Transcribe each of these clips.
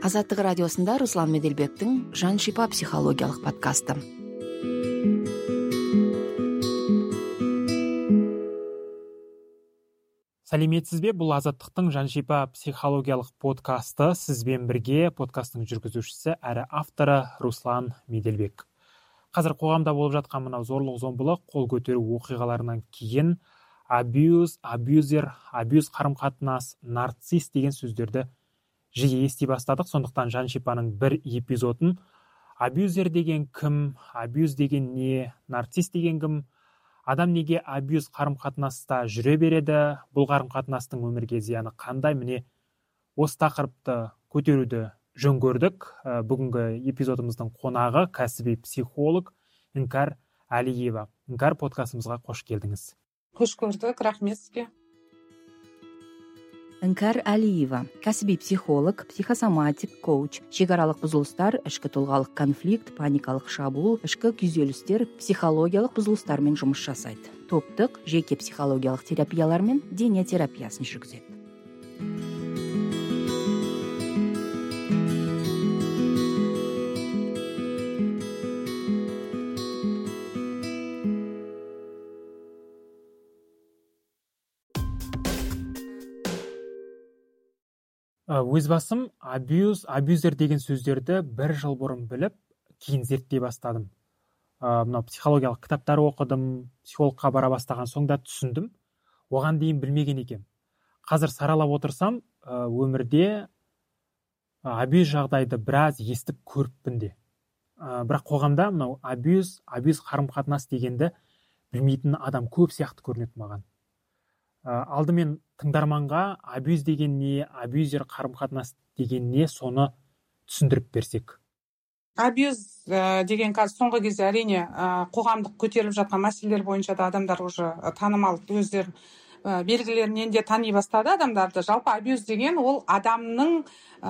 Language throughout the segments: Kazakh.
Азаттық радиосында Руслан Меделбектің Жан шипа психологиялық подкасты. Сәлеметсіз бе? Бұл Азаттықтың Жан шипа психологиялық подкасты. Сізбен бірге подкастың жүргізушісі әрі авторы Руслан Меделбек. Қазір қоғамда болып жатқан мынау зорлық-зомбылық, қол көтеру оқиғаларынан кейін абьюз, абьюзер, абьюз қарым-қатынас, нарцисс деген сөздерді жиі ести бастадық. Сондықтан Жан шипаның бір эпизодын абьюзер деген кім, абьюз деген не, нарцисс деген кім, адам неге абьюз қарым-қатынаста жүре береді, бұл қарым-қатынастың өмірге зияны қандай, міне осы тақырыпты көтеруді жөн көрдік. Бүгінгі эпизодымыздың қонағы кәсіби психолог Іңкәр Әлиева. Іңкәр, подкастымызға қош келдіңіз. Қош көрдік, рахмет сізге. Іңкәр Әлиева, кәсіби психолог, психосоматик, коуч, шекаралық бұзылыстар, ішкі тұлғалық конфликт, паникалық шабуыл, ішкі күйзелістер, психологиялық бұзылыстармен жұмыс жасайды. Топтық, жеке психологиялық терапиялар мен дене терапиясын жүргізеді. Өз басым абьюзер деген сөздерді бір жыл бұрын біліп, кейін зерттей бастадым. Мынау психологиялық кітаптар оқыдым, психологқа бара бастаған соңда түсіндім. Оған дейін білмеген екем. Қазір саралап отырсам, өмірде абьюз жағдайды біраз естіп көріппін де. Бірақ қоғамда мынау абьюз қарым-қатынас дегенді білмейтін адам көп сияқты көрінеді маған. Алдымен тыңдарманға абьюз деген не, абьюзер қарым-қатынас деген не, соны түсіндіріп берсек. Абьюз деген қазір соңғы кезде әрине қоғамдық көтеріліп жатқан мәселелер бойынша да адамдар уже танымал өздерін белгілерінен де тани бастады адамдарды. Жалпы абьюз деген ол адамның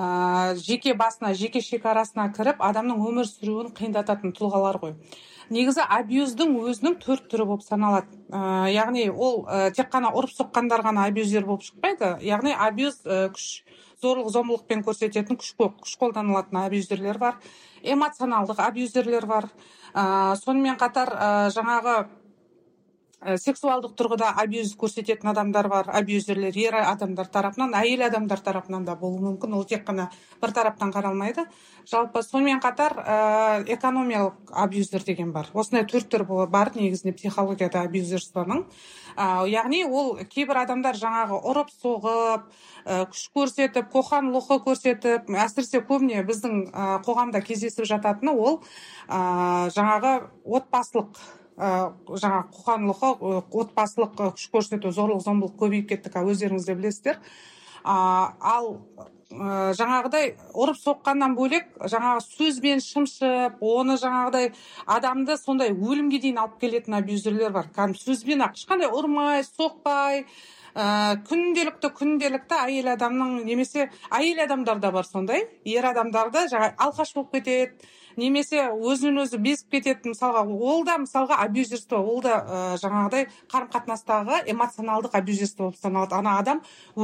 жеке басына, жеке шекарасына кіріп, адамның өмір сүруін қиындататын тұлғалар ғой. Негізі абьюздің өзінің 4 түрі болып саналады. Яғни ол тек қана ұрып соққандар ғана абьюзер болып шықпайды. Яғни абьюз күш, зорлық-зомбылықпен көрсететін күш қолданылатын абьюзерлер бар. Эмоционалдық абьюзерлер бар. Сонымен қатар жаңағы сексуалдық тұрғыда абьюз көрсететін адамдар бар, абьюзерлер ер адамдар тарапынан, әйел адамдар тарапынан да болуы мүмкін, ол тек қана бір тараптан қаралмайды. Жалпы сонымен қатар экономиялық абьюзер деген бар. Осындай 4 түр бар негізінде психологияда абьюзерствоның. Яғни ол кейбір адамдар жаңағы ұрып соғып, күш көрсетіп, қоқан-лоқы көрсетіп, әсіресе көбіне біздің қоғамда кездесіп жататыны ол жаңағы отбасылық жаңа қоқан-лоқы, отбасылық күш көрсету, зорлық-зомбылық көбейіп кетті, өздеріңіз де білесіздер. Ал жаңағыдай ұрып соққаннан бөлек, жаңағы сөзбен шымшып, оны жаңағыдай адамды сондай өлімге дейін алып келетін абьюзерлер бар. Сөзбен ақ ешқандай ұрмай, соқпай, күнделікті әйел адамның, немесе әйел адамдарда бар сондай, ер адамдарда жаңа алқаш болып кетеді, немесе өзінен өзі безіп кетеді. Ол да абьюзерство, ол да жаңағыдай қарым-қатынастағы эмоционалдық абьюзерство болып саналады. Ана адам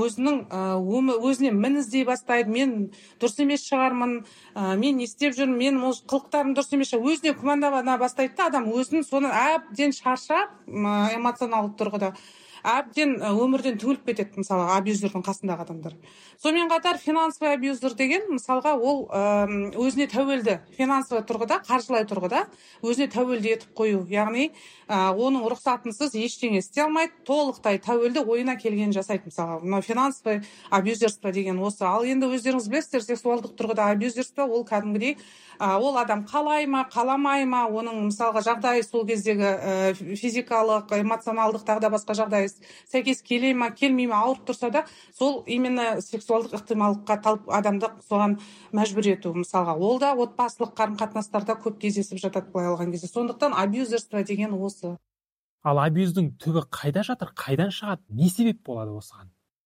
өзіне мін іздей бастайды, мен дұрыс емес шығармын, мен не істеп жүрмін, мен қылықтарым дұрыс емес, өзіне күмәндана бастайды да, адам өзін соны әбден шаршап, эмоционалдық тұрғыда әбден өмірден төгіліп кетеді, мысалға абьюзердің қасындағы адамдар. Сонымен қатар финансовый абьюзер деген, мысалға ол өзіне тәуелді, финансовый тұрғыда, қаржылай тұрғыда өзіне тәуелді етіп қою. Яғни оның рұқсатынсыз ештеңе істей алмайды, толықтай тәуелді, ойына келгенін жасайды. Мысалға финансовый абьюзерство деген осы. Ал енді өздеріңіз білесіздер, сексуалдық тұрғыда абьюзерство ол кәдімгідей ол адам қалай ма, қаламай ма, оның мысалға жағдайы сол кездегі физикалық, эмоционалдық тағы да басқа жағдайы сәйкес келе ма, келмей ма, ауырып тұрса да, сол именно сексуалдық ықтималдыққа талып адамды соған мәжбүр ету. Мысалға, ол да отбасылық қарым-қатынастарда көп кездесіп жатады былай алған кезде. Сондықтан абьюзерство деген осы. Ал абьюздің түбі қайда жатыр, қайдан шығады, не себеп болады осыған?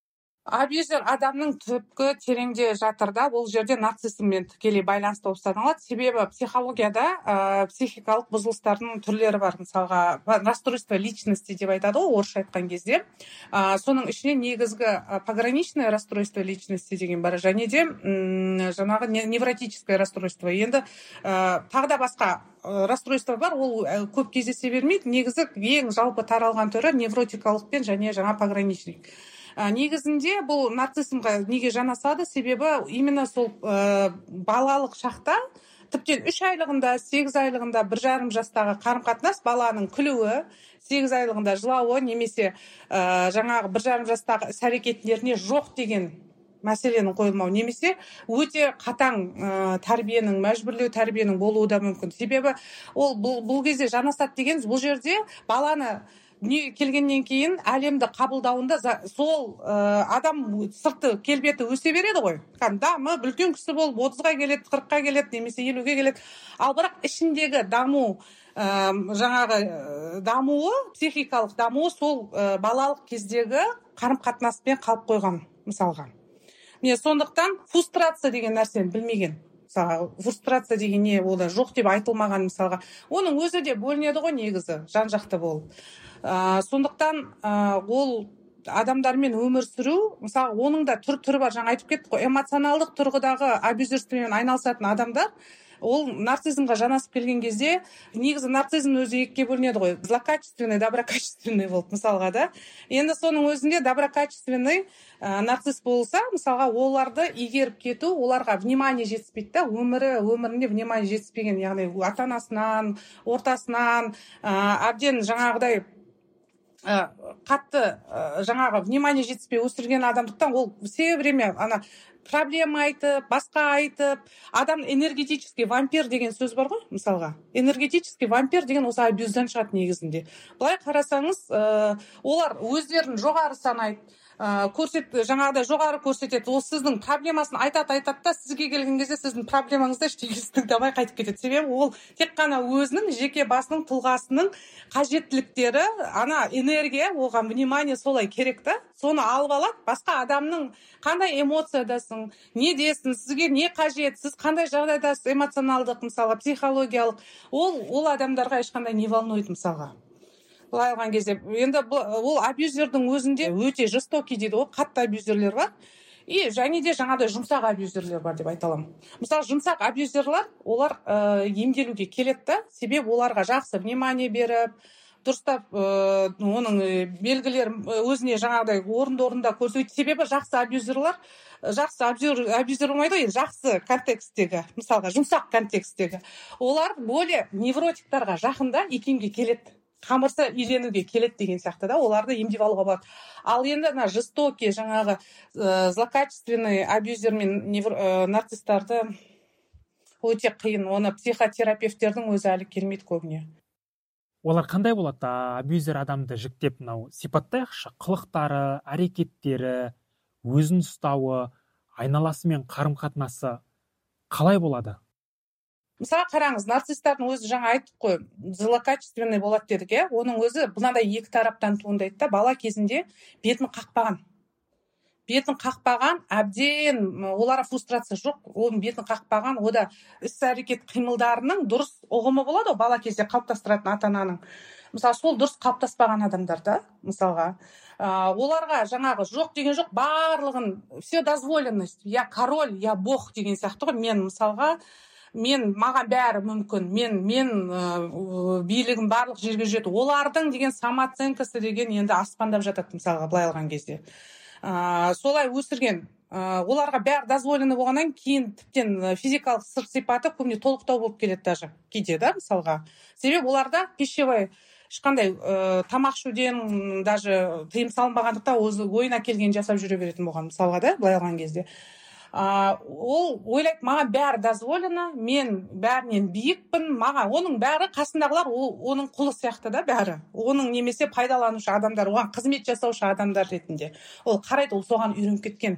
абьюзер адамның түпкі тереңде жатыр да, бұл жерде нарциссизммен тікелей байланысты болып саналады. Себебі психологияда психикалық бұзылыстардың түрлері бар. Мысалға, расстройство личности деп айтады ғой, орысша айтқан кезде. Соның ішіне негізгі пограничное расстройство личности деген бар, және де жаңағы невротическое расстройство. Енді тағы да басқа расстройство бар, ол көп кездесе бермейді. Негізі ең жалпы таралған түрі невротикалықпен және жаңа пограничник. Негізінде бұл нарциссизмға неге жанасады? Себебі именно сол балалық шақта, тіптен 3 айлығында, 8 айлығында, 1,5 жастағы қарым-қатынас, баланың күлуі, 8 айлығында жылауы, немесе жаңағы 1,5 жастағы іс-әрекеттеріне жоқ деген мәселенің қойылмау, немесе өте қатаң тәрбиенің, мәжбүрлеу тәрбиенің болуы да мүмкін. Себебі ол бұл кезде жанасады деген, бұл жерде баланы дүниеге келгеннен кейін әлемді қабылдауында сол адам сырты келбеті өсе береді ғой. Дамып, үлкен кісі болып 30-ға келеді, 40-қа келеді, немесе 50-ге келеді. Ал бірақ ішіндегі даму, жаңағы дамуы, психикалық дамуы сол балалық кездегі қарым-қатынаспен қалып қойған, мысалға. Сондықтан фрустрация деген нәрсені білмеген. Мысалға, фрустрация деген не, ол да жоқ деп айтылмаған, мысалға. Оның өзі де бөлінеді ғой негізі, жан-жақты болып. Сондықтан ол адамдармен өмір сүру, мысалы, оның да түрі бар, жаңа айтып кеттік қой, эмоционалдық тұрғыдағы абьюзерствомен айналысатын адамдар, ол нарциссизмға жанасып келген кезде, негізі нарциссизм өзі екіге бөлінеді ғой, злокачественный, доброкачественный болып, мысалға да. Енді соның өзінде доброкачественный нарцисс болса, мысалға, оларды игеріп кету, оларға внимание жетіспейді, өмірінде внимание жетіспеген, яғни ата-анасынан, ортасынан, әбден жаңағыдай қатты жаңағы внимание жетіспей өсірген адамдықтан ол все время проблема айтып, басқа айтып, адам энергетический вампир деген сөз бар ғой, мысалға. Энергетический вампир деген осы абьюзден шығады негізінде. Былай қарасаңыз, олар өздерін жоғары санайды, жаңағыдай жоғары көрсетеді. Ол сіздің проблемасын айтады да, сізге келген кезде сіздің проблемаңызды ештеңесі тыңдамай қайтып кетеді. Себебі ол тек қана өзінің жеке басының тұлғасының қажеттіліктері, энергия, оған внимание солай керек та, соны алып алады. Басқа адамның қандай эмоциядасың, не десін, сізге не қажет, сіз қандай жағдайдасыз, эмоционалдық, мысалы, психологиялық, ол адамдарға ешқандай не волнует, мысалға. Былай алған кезде, енді ол абьюзердің өзінде өте жестокий дейді, қатты абьюзерлер бар. И және де жаңадай жұмсақ абьюзерлер бар деп айта аламын. Мысалы, жұмсақ абьюзерлер, олар емделуге келеді да, себебі оларға жақсы внимание беріп, дұрыстап оның белгілерін өзіне жаңағыдай орында көрсетеді. Себебі жақсы абьюзерлер, абьюзер болмайды ғой, жақсы контексттегі, мысалға, жұмсақ контексттегі. Олар более невротиктарға жақында икемге келеді. Қамырса үйренуге келеді деген сияқты да, оларды емдеп алуға болады. Ал енді жестокий, жаңағы злокачественный абьюзер мен нарцисстерді өте қиын, оны психотерапевттердің өзі әлі келмейді көбіне. Олар қандай болады? Абьюзер адамды жіктеп сипаттайықшы, қылықтары, әрекеттері, өзін ұстауы, айналасымен қарым-қатынасы қалай болады? Мысалы, қараңыз, нарцисстердің өзі жаңа айттық қой, злокачественный болады дедік, оның өзі мынандай екі тараптан туындайды да, бала кезінде бетін қақпаған, әбден оларға фрустрация жоқ, оның бетін қақпаған, ода іс-әрекет қимылдарының дұрыс ұғымы болады, бала кезде қалыптастыратын ата-ананың. Мысалы, сол дұрыс қалыптаспаған адамдар да, мысалға, оларға жаңағы жоқ деген жоқ, барлығын, все дозволенность, я король, я бог деген сияқты ғой, мен мысалға, маған бәрі мүмкін, мен билігім барлық жерге жету. Олардың деген самооценкасы деген енді аспандап жатады, мысалға, былай алған кезде. Солай өсірген, оларға бәрі дозволено болғаннан кейін тіптен физикалық сипаты көбіне толықтау болып келеді даже кейде да, мысалға. Себебі оларда пищевой ешқандай тамақ ішуден даже тыйым салынбағандықтан ойына келген жасап жүре беретін болған, мысалға да, былай алған кезде. Ол ойлайды, маған бәрі дозволено, мен бәрінен биікпін, оның бәрі қасындағылар оның құлы сияқты да бәрі. Оның немесе пайдаланушы адамдар, оған қызмет жасаушы адамдар ретінде. Ол қарайды, ол соған үйреніп кеткен.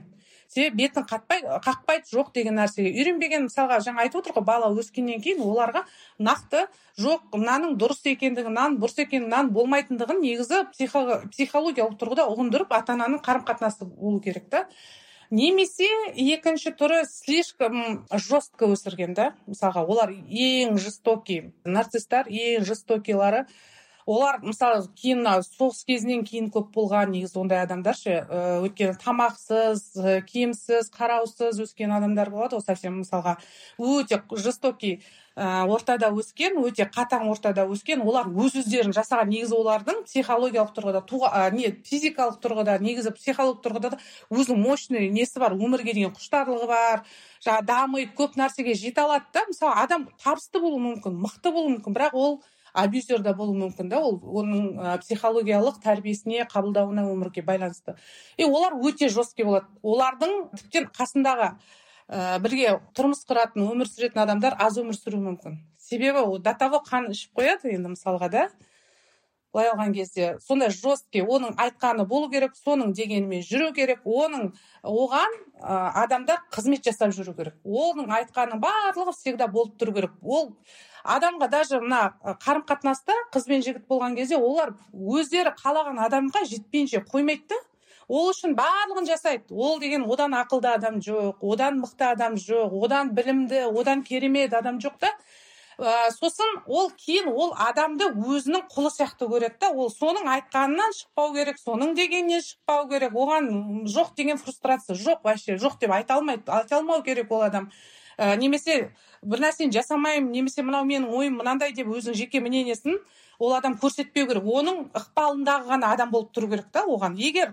себебі бетін қақпайды жоқ деген нәрсеге үйренбеген. Мысалға жаңа айтып отыр ғой, бала өскеннен кейін оларға нақты жоқ мынаның дұрыс екендігін, мынаның бұрыс екендігін, мынаның болмайтындығын негізі психологиялық тұрғыда ұғындырып ата ананың қарым қатынасы болу керек та. Немесе екінші түрі слишком жестко өсірген да. Мысалға олар ең жестокий нарциссттар, ең жестокийлары. Олар мысалы кейін соғыс кезінен кейін көп болған негізі ондай адамдар ше, өйткені тамақсыз, киімсіз, қараусыз өскен адамдар болады ғой, совсем мысалға өте жестокий ортада өскен, өте қатаң ортада өскен. Олар өздерін жасаған, негізі олардың психологиялық тұрғыда, физикалық тұрғыда, негізі психологиялық тұрғыда да өзінің мощный несі бар, өмірге деген құштарлығы бар, жаңа дамиды, көп нәрсеге жете алады да. Мысалы адам табысты болуы мүмкін, мықты болуы мүмкін, бірақ ол абьюзер да болуы мүмкін да, ол оның психологиялық тәрбиесіне, қабылдауына, өмірге байланысты. Олар өте жестокий болады. Олардың тіптен қасындағы бірге тұрмыс құратын, өмір сүретін адамдар аз өмір сүруі мүмкін. Себебі ол до того қан ішіп қояды енді мысалға да. Былай алған кезде сондай жесткий, оның айтқаны болу керек, соның дегенімен жүру керек, оған адамдар қызмет жасап жүру керек. Оның айтқаны барлығы всегда болып тұру керек. Ол адамға даже мына қарым қатынаста қыз бен жігіт болған кезде олар өздері қалаған адамға жетпейінше қоймайды. Ол үшін барлығын жасайды. Ол деген одан ақылды адам жоқ, одан мықты адам жоқ, одан білімді, одан керемет адам жоқ та. Сосын ол кейін ол адамды өзінің құлы сияқты көреді да. Ол соның айтқанынан шықпау керек, соның дегеннен шықпау керек. Оған жоқ деген фрустрация жоқ, вообще жоқ деп айта алмау керек ол адам. Немесе бір нәрсені жасамаймын, немесе мынау менің ойым мынандай деп өзінің жеке мнениесін ол адам көрсетпеу керек. Оның ықпалындағы ғана адам болып тұру керек та оған. Егер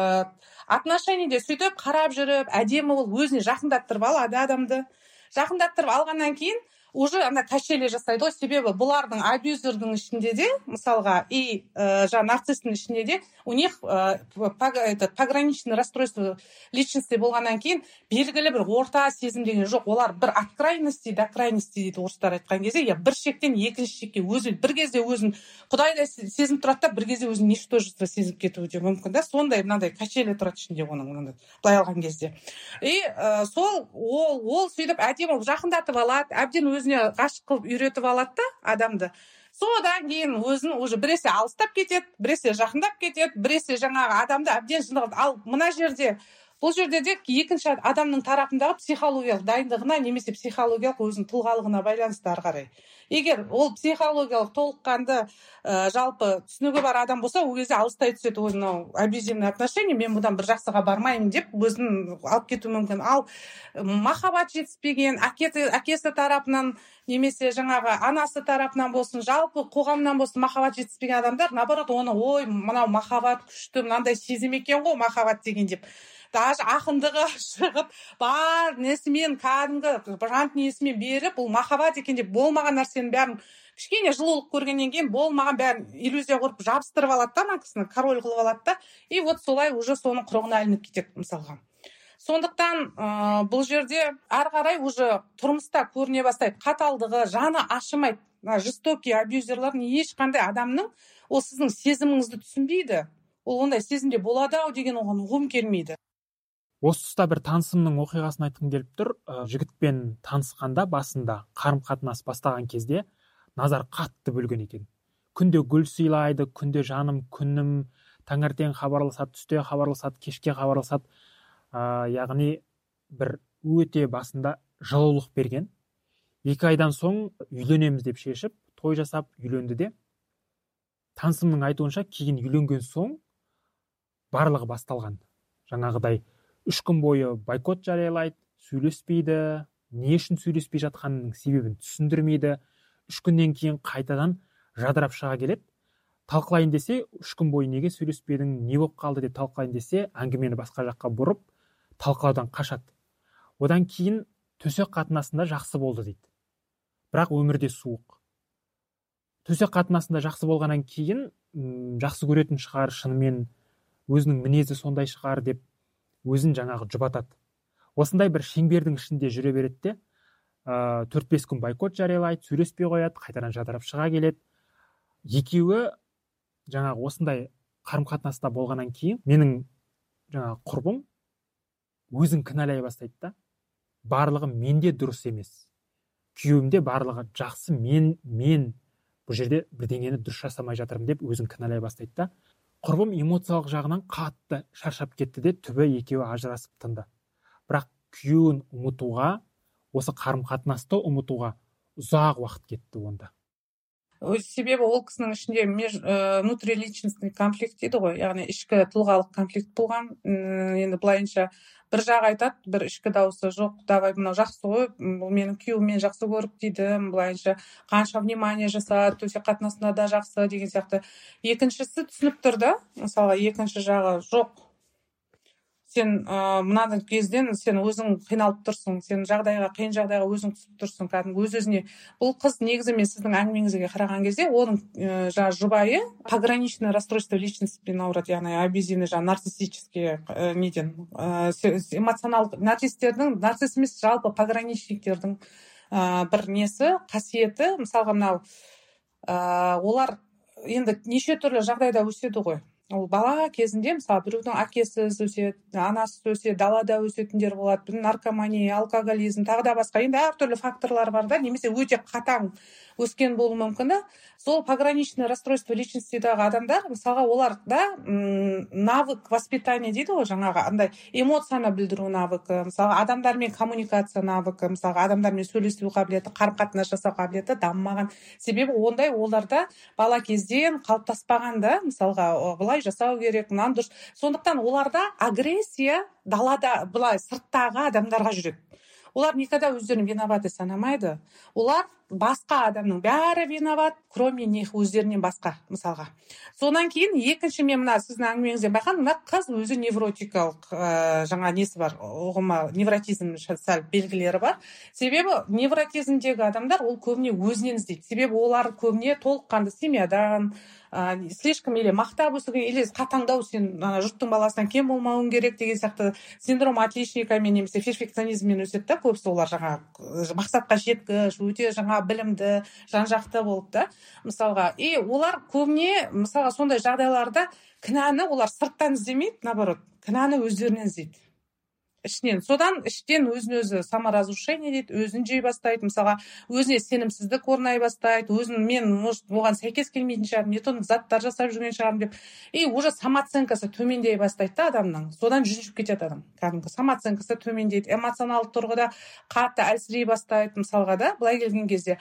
отношениеде сөйтіп қарап жүріп, әдемі ол өзіне жақындаттырып алады адамды. Жақындаттырып алғаннан кейін уже ана качели жасайды ғой. Себебі бұлардың абьюзердің ішінде де, мысалға, нарциссттің ішінде де у них пограничное расстройство личности болғаннан кейін белгілі бір орта сезім деген жоқ. Олар бір от крайности до крайности дейді орыстар айтқан кезде, бір шектен екінші шекке бір кезде өзін құдайдай сезім тұрады да, бір кезде өзін ничтожество сезіп кетуі де мүмкін да. Сондай мынандай качели тұрады ішінде оның былай алған кезде. Ол сөйтіп әдемі жақындатып алады, әбден өзіне ғашық қылып үйретіп алады да адамды. Содан кейін өзін уже біресе алыстап кетеді, біресе жақындап кетеді, біресе жаңағы адамды әбден жинап. Ал мына жерде, бұл жерде де екінші адамның тарапындағы психологиялық дайындығына немесе психологиялық өзінің тұлғалығына байланысты ары қарай. Егер ол психологиялық толыққанды жалпы түсінігі бар адам болса, ол кезде алыстай түседі өзінің абьюзивный отношение, мен бұдан бір жақсыға бармаймын деп өзін алып кетуі мүмкін. Ал махаббат жетіспеген, әкесі тарапынан немесе жаңағы анасы тарапынан болсын, жалпы қоғамнан болсын махаббат жетіспеген адамдар, наоборот, оны мынау махаббат күшті, мынандай сезім екен ғой махаббат деген деп, даже ақындығы шығып, бар несімен, кәдімгі жан дүниесімен беріп, бұл махаббат екен деп болмаған нәрсенің бәрін кішкене жылулық көргеннен кейін болмаған бәрін иллюзия құрып жабыстырып алады да, ана кісіні король қылып алады да, и вот солай уже соның құрығына ілініп кетеді мысалға. Сондықтан бұл жерде ары қарай уже тұрмыста көріне бастайды қаталдығы, жаны ашымайды. Жестокий абьюзерлардың ешқандай адамның ол сіздің сезіміңізді түсінбейді. Ол ондай сезімде болады ау деген оған ұғым келмейді. Осы тұста бір танысымның оқиғасын айтқым келіп тұр. Жігітпен танысқанда басында қарым қатынас бастаған кезде назар қатты бөлген екен. Күнде гүл сыйлайды, күнде жаным, күнім, таңертең хабарласады, түсте хабарласады, кешке хабарласады. Яғни бір өте басында жылулық берген. 2 айдан соң үйленеміз деп шешіп, той жасап үйленді де. Танысымның айтуынша кейін үйленген соң барлығы басталған. Жаңағыдай 3 күн бойы бойкот жариялайды, сөйлеспейді, не үшін сөйлеспей жатқанының себебін түсіндірмейді. 3 күннен кейін қайтадан жадырап шыға келеді. Талқылайын десе, 3 күн бойы неге сөйлеспедің, не болып қалды деп талқылайын десе, әңгімені басқа жаққа бұрып, талқылаудан қашады. Одан кейін төсек қатынасында жақсы болды дейді. Бірақ өмірде суық. Төсек қатынасында жақсы болғаннан кейін жақсы көретін шығар, шынымен өзінің мінезі сондай шығар деп өзін жаңағы жұбатады. Осындай бір шеңбердің ішінде жүре береді де, 4-5 күн бойкот жариялайды, сөйлеспей қояды, қайтадан жадырап шыға келеді. Екеуі жаңағы осындай қарым қатынаста болғаннан кейін менің жаңағы құрбым өзін кінәлай бастайды да, барлығы менде дұрыс емес, күйеуімде барлығы жақсы, мен бұл жерде бірдеңені дұрыс жасамай жатырмын деп өзін кінәлай бастайды да. Құрбым эмоциялық жағынан қатты шаршап кетті де түбі екеуі ажырасып тынды. Бірақ күйеуін ұмытуға, осы қарым-қатынасты ұмытуға ұзақ уақыт кетті онда. Себебі ол кісінің ішінде внутриличностный конфликт дейді ғой, яғни ішкі тұлғалық конфликт болған. Енді былайынша бір жақ айтады, бір ішкі дауысы жоқ, давай мынау жақсы ғой, бұл менің күйеуім мені жақсы көріп дейді, былайынша қанша внимание жасады, төсек қатынасында да жақсы деген сияқты. Екіншісі түсініп тұр да, мысалға екінші жағы жоқ, сен мынадан кезден сен өзің қиналып тұрсың, сен қиын жағдайға өзің түсіп тұрсың, кәдімгі өз-өзіне. Бұл қыз негізі мен сіздің әңгімеңізге қараған кезде оның жұбайы пограничное расстройство личностьпен ауырады, яғни абьюзивный, нарциссический неден эмоционалдық нарцисс емес, жалпы пограничниктердің бір несі, қасиеті, мысалға мынау олар енді неше түрлі жағдайда өседі ғой. Ол бала кезінде, мысалы, біреудің әкесіз өседі, анасыз өседі, далада өсетіндер болады, наркомания, алкоголизм, тағы да басқа, енді әртүрлі факторлар бар да, немесе өте қатаң өскен болуы мүмкін да. Сол пограничное расстройство личностидағы адамдар, мысалға, оларда навык воспитания дейді ғой, жаңағы андай эмоцияны білдіру навыкі, мысалға, адамдармен коммуникация навыкі, мысалға, адамдармен сөйлесу қабілеті, қарым-қатынас жасау қабілеті дамымаған. Себебі ондай оларда бала кезден қалыптаспаған да, мысалға, былай жасау керек, мынаны дұрыс. Сондықтан оларда агрессия далада, былай сырттағы адамдарға жүреді. Олар никогда өздерін виноваты санамайды. Олар басқа адамның бәрі виноват, кроме них, өздерінен басқа, мысалға. Сонан кейін екінші мен мына сіздің әңгімеңізден байқадым, мына қыз өзі невротикалық жаңа несі бар, ұғымы невротизм сәл белгілері бар. Себебі невротизмдегі адамдар ол көбіне өзінен іздейді. Себебі олар көбіне толыққанды семьядан, слишком или мақтап өсірген, или қатаңдау, сен жұрттың баласынан кем болмауың керек деген сияқты синдром отличникамен немесе перфекционизммен өседі да, көбісі олар жаңа мақсатқа жеткіш, өте жаңа білімді, жан-жақты болып та, мысалға. И олар көбіне, мысалға, сондай жағдайларда кінәні олар сырттан іздемейді, наоборот, кінәні өздерінен іздейді. Ішінен, содан іштен өзін-өзі саморазрушение дейді, өзін жей бастайды, мысалға, өзіне сенімсіздік орнай бастайды, өзін мен оған сәйкес келмейтін шығармын, не то заттар жасап жүрген шығармын деп, и уже самооценкасы төмендей бастайды да адамның. Содан жүнжіп кетеді адам. Кәдімгі самооценкасы төмендейді, эмоционалдық тұрғыда қатты әлсірей бастайды, мысалға да, былай келген кезде.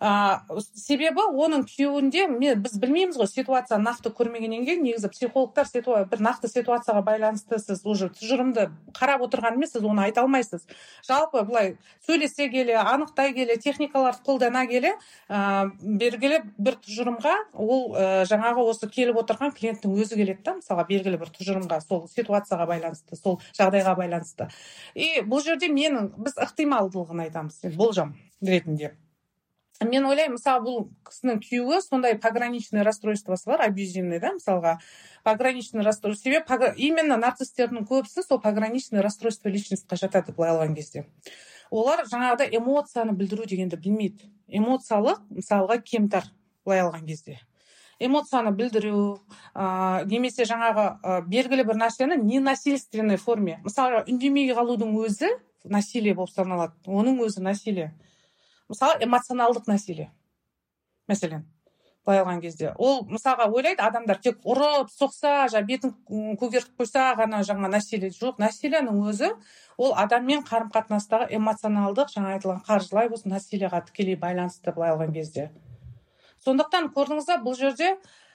Себебі оның күйеуінде біз білмейміз ғой, ситуация нақты көрмегеннен кейін негізі психологтар бір нақты ситуацияға байланысты сіз уже тұжырымды қарап отырған емес, сіз оны айта алмайсыз. Жалпы былай сөйлесе келе, анықтай келе, техникаларды қолдана келе, белгілі бір тұжырымға ол жаңағы осы келіп отырған клиенттің өзі келеді да, мысалға белгілі бір тұжырымға, сол ситуацияға байланысты, сол жағдайға байланысты. И бұл жерде біз ықтималдылығын айтамыз, болжам ретінде. Мен ойлаймын, мысалы, бұл кісінің күйеуі сондай пограничный расстройствосы бар, абьюзивный, да, мысалға, пограничный расстройство. Себебі именно нарцисстердің көбісі сол пограничный расстройство личностьқа жатады, былай алған кезде. Олар жаңағыда эмоцияны білдіру дегенді білмейді. Эмоциялық, мысалға, кемтар, былай алған кезде. Эмоцияны білдіру, немесе жаңағы белгілі бір нәрсені ненасильственной форме. Мысалы, үндемей қалудың өзі насилие болып саналады. Оның өзі насилие. Мысалы, эмоционалдық насилие. Мәселен, былай алған кезде. Ол, мысалға, ойлайды, адамдар тек ұрып, соқса, бетін көгертіп қойса, ғана жаңа насилие жоқ. Насилияның өзі, ол адаммен қарым-қатынастағы эмоционалдық, жаңа айтылған қаржылай болсын, насилияға тікелей байланысты, былай алған кезде. Сондықтан көрдіңіз, бұл жерде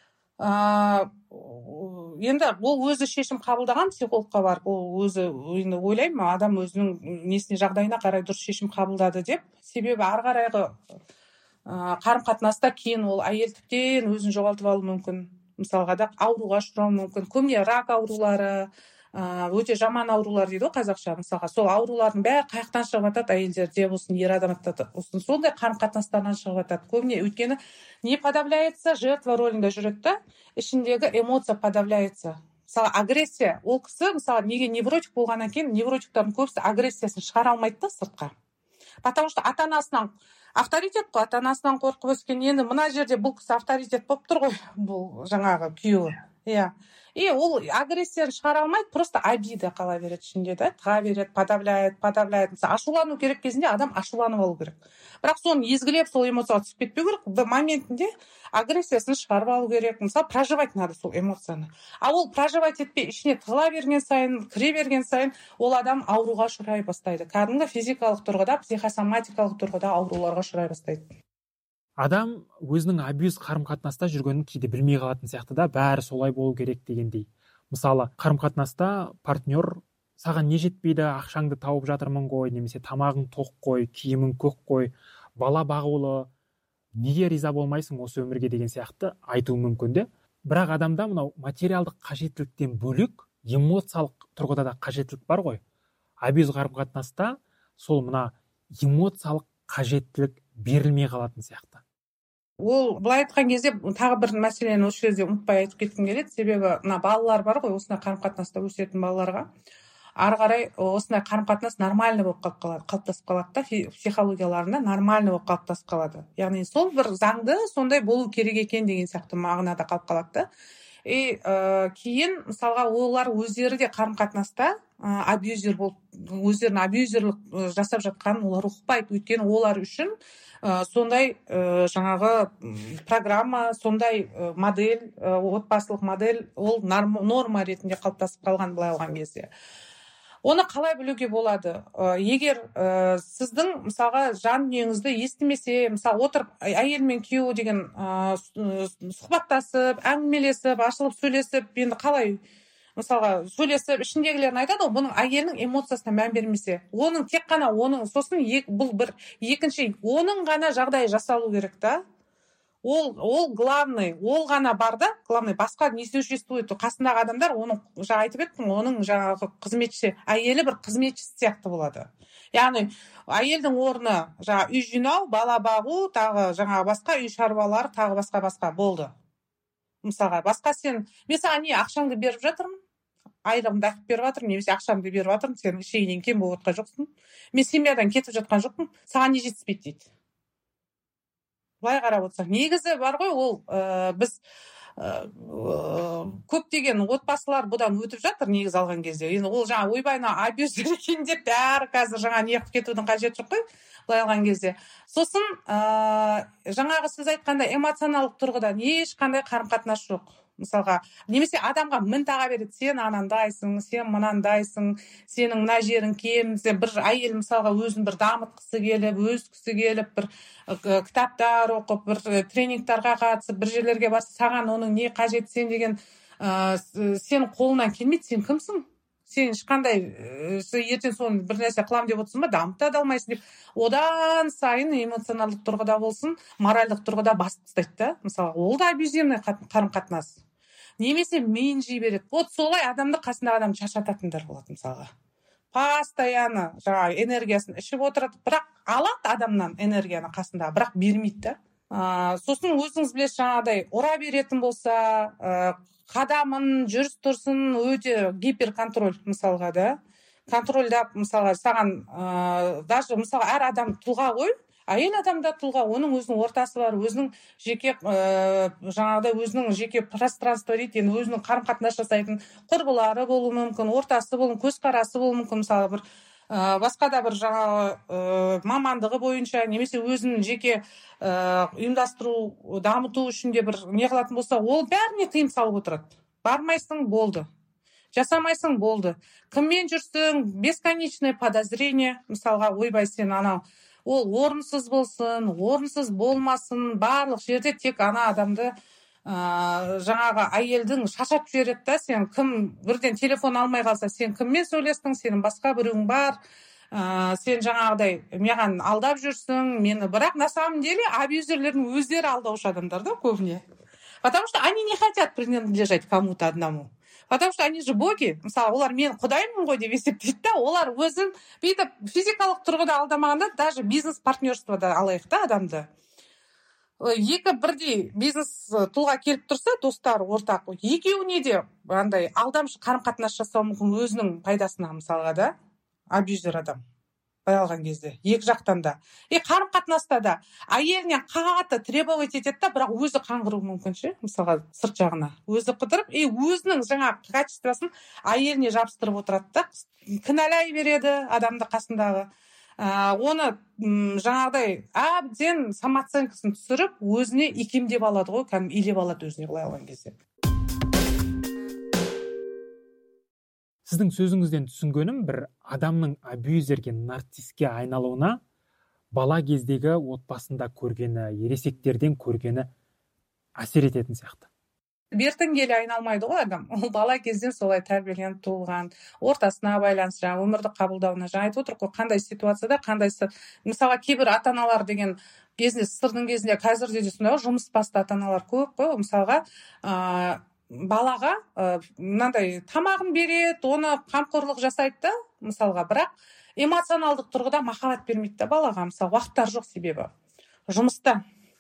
енді ол өзі шешім қабылдаған, психологқа барып, ол өзі енді ойлаймын, адам өзінің несіне жағдайына қарай дұрыс шешім қабылдады деп. Себебі ары қарайғы қарым-қатынаста кейін ол әйел тіптен өзін жоғалтып алуы мүмкін. Мысалға да ауруға ұшырауы мүмкін. Көбіне рак аурулары, өте жаман аурулар дейді ғой қазақша, мысалға. Сол аурулардың бәрі қаяқтан шығып жатады, әйелдерде болсын, ер адамдарда болсын. Сондай қарым-қатынастардан шығып жатады. Көбіне өйткені не подавляется, жертва рөлінде жүреді да, ішіндегі эмоция подавляется. Мысалы, агрессия, ол кісі, мысалы, неге невротик болғаннан кейін, невротиктардың көбісі агрессиясын шығара алмайды да сыртқа. Потому что ата-анасынан авторитет қой, ата-анасынан қорқып өскен. Енді мына жерде бұл кісі авторитет болып тұр ғой, бұл жаңағы күйеуі. иә. И ол агрессияны шығара алмайды, просто обида қала береді ішінде, да, тыға береді, подавляет. Мысалы, ашулану керек кезінде адам ашуланып алу керек. Бірақ соны езгілеп, сол эмоцияға түсіп кетпеу керек. Бір моментінде агрессиясын шығарып алу керек. Мысалы, проживать надо сол эмоцияны. А ол проживать етпей, ішіне тығыла берген сайын, кіре берген сайын, ол адам ауруға ұшырай бастайды. Кәдімгі физикалық тұрғыда, психосоматикалық тұрғыда ауруларға ұшырай бастайды. Адам өзінің абьюз қарым-қатынаста жүргенін кейде білмей қалатын сияқты да, бәрі солай болу керек дегендей. Мысалы, қарым-қатынаста партнер саған не жетпейді, ақшаңды тауып жатырмын ғой, немесе тамағың тоқ қой, киімің көк қой, бала бағулы, неге риза болмайсың осы өмірге деген сияқты айтуы мүмкін де. Бірақ адамда мынау материалдық қажеттіліктен бөлек эмоциялық тұрғыда да қажеттілік бар ғой. Абьюз қарым-қатынаста сол мына эмоциялық қажеттілік берілмей қалатын сияқты. Ол былай айтқан кезде тағы бір мәселені осы жерде ұмытпай айтып кеткім келеді. Себебі мына балалар бар ғой, осындай қарым-қатынаста өсетін балаларға ары қарай осындай қарым-қатынас нормальный болып қалыптасып қалады да, психологияларында нормальный болып қалыптасып қалады. Яғни сол бір заңды сондай болу керек екен деген сияқты мағынада қалып қалады да. И кейін мысалға олар өздері де қарым-қатынаста абьюзер болып, өздерін абьюзерлік жасап жатқанын олар ұқпайды. Өйткені олар үшін сондай жаңағы программа, сондай модель, отбасылық модель ол норма ретінде қалыптасып қалған былай алған кезде. Оны қалай білуге болады? Егер сіздің мысалға жан дүниеңізді естімесе, мысалы отырып әйел мен күйеуі деген сұхбаттасып, әңгімелесіп, ашылып сөйлесіп, енді қалай мысалға сөйлесіп, ішіндегілерін айтады, бұның әйелінің эмоциясына мән бермесе, оның тек қана оның, сосын бұл бір екінші, оның ғана жағдай жасалу керек та. Ол главный, ол ғана бар да, главный, басқа не существует. Қасындағы адамдар, оның жаңа айтып еттім, оның жаңағы қызметші, әйелі бір қызметші сияқты болады. Яғни, әйелдің орны жаңа үй жинау, бала бағу, тағы жаңа басқа үй шаруалары, тағы басқа болды. Мысалға, басқа сен, мен саған не ақшаңды беріп жатырмын, айлығымды ақып беріп жатырмын, немесе ақшамды беріп жатырмын, сен ішегінен кем болып отқан жоқсың. Мен семьядан кетіп жатқан жоқпын, саған не жетіспейді дейді. Былай қарап отырсақ, негізі бар ғой, ол біз көптеген отбасылар бұдан өтіп жатыр негіз алған кезде. Енді ол жаңа ойбайына абьюзер екен деп бәрі қазір жаңа не қылып кетудің қажеті жоқ қой, былай алған кезде. Сосын жаңағы сіз айтқанда эмоционалдық тұрғыдан ешқандай қарым-қатынас жоқ. Мысалға, немесе адамға мін таға береді, сен анандайсың, сен мынандайсың, сенің мына жерің кем, бір әйел мысалға өзін бір дамытқысы келіп, өскісі келіп, бір кітаптар оқып, бір тренингтарға қатысып, бір жерлерге барса, саған оның не қажет сен деген сен қолынан келмейді, сен кімсің? Сен ешқандай ертең соны бір нәрсе қылам деп отырсың ба, дамыта да алмайсың деп, одан сайын эмоционалдық тұрғыда болсын, моральдық тұрғыда басып тастайды да. Мысалы, ол да абьюзивный қарым-қатынас. Немесе миын жей береді. Вот солай адамды қасындағы адам шаршататындар болады мысалға. Постоянно жаңағы энергиясын ішіп отырады, бірақ алады адамнан энергияны қасында, бірақ бермейді да. Сосын өзіңіз білесіз, жаңағыдай ұра беретін болса, қадамын, жүріс-тұрысын өте гиперконтроль мысалға да. Контрольдап мысалға саған даже мысалға әр адам тұлға ғой, әйел адамда тұлға, оның өзінің ортасы бар, өзінің жеке жаңағыдай өзінің жеке пространство дейді, енді өзінің қарым-қатынас жасайтын құрбылары болуы мүмкін, ортасы болуы, көзқарасы болуы мүмкін, мысалы бір басқа да бір жаңағы мамандығы бойынша, немесе өзінің жеке ұйымдастыру, дамыту үшін де бір не қылатын болса, ол бәріне тыйым салып отырады. Бармайсың, болды. Жасамайсың, болды. Кіммен жүрсің, бесконечное подозрение, мысалға, ойбай сен анау, ол орынсыз болсын, орынсыз болмасын, барлық жерде тек ана адамды жаңағы әйелдің шашап жібереді да, сен кім, бірден телефон алмай қалса, сен кіммен сөйлестің, сенің басқа біреуің бар, сен жаңағыдай маған алдап жүрсің, мені, бірақ на самом деле абьюзерлердің өздері алдаушы адамдар да көбіне. Потому что они не хотят принадлежать кому-то одному. Потому что они же боги, мысалы, олар мен құдаймын ғой деп есептейді да, олар өзін бүйтіп физикалық тұрғыда алдамағанда, даже бизнес-партнерствода алайық та адамды. Екі бірдей бизнес тұлға келіп тұрса, достар, ортақ, екеуіне де андай алдамшы қарым-қатынас жасау мүмкін өзінің пайдасына мысалға да, абьюзер адам. былай алған кезде екі жақтан да. Қарым қатынаста да әйелінен қатты требовать етеді да, бірақ өзі қаңғыруы мүмкін ше, мысалға сырт жағына өзі қыдырып, өзінің жаңағы качествосын әйеліне жабыстырып отырады да, кінәлай береді адамды қасындағы. Оны жаңағыдай әбден самооценкасын түсіріп, өзіне икемдеп алады ғой, кәдімгі илеп алады өзіне былай алған кезде. Сіздің сөзіңізден түсінгенім, бір адамның абьюзерге, нарцисске айналуына бала кездегі отбасында көргені, ересектерден көргені әсер ететін сияқты. Бертін келе айналмайды ғой адам. Ол бала кезден солай тәрбиеленіп туылған, ортасына байланысты, өмірді қабылдауына. Жаңа айтып отырмын ғой, қандай ситуацияда, қандайсы, мысалға кейбір ата-аналар деген бизнес сырдың кезінде, қазірде де сондай жұмыс басты ата-аналар көп қой. Мысалға балаға мынандай тамағын береді, оны қамқорлық жасайды да, мысалға, бірақ эмоционалдық тұрғыда махаббат бермейді да балаға. Мысалы, уақыттар жоқ себебі жұмыста.